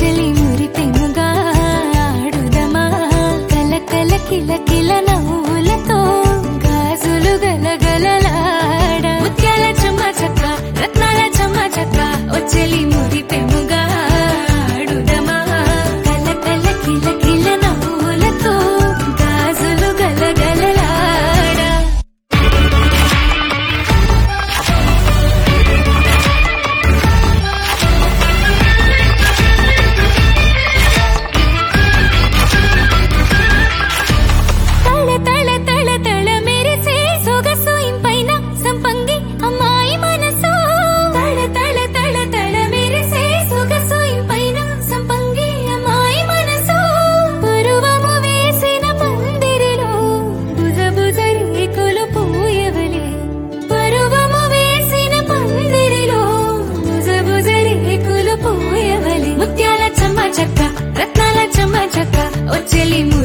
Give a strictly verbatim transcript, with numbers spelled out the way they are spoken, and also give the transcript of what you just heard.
చెలి మురిపెనుగా ఆడుదమా కల కల కిల కిల నవ్వులతో గాజులు గలగలలాడ ముత్యాల చెమ్మ చెక్క రత్నాల చెమ్మ చెక్క ఓ చెలి మురిపెనుగా ఆడుదమా కల కల కిల కిల నవ్వులతో గాజులు గలగలలాడ ముత్యాల చెమ్మ చెక్క రత్నాల చెమ్మ చెక్క ఓ చెలి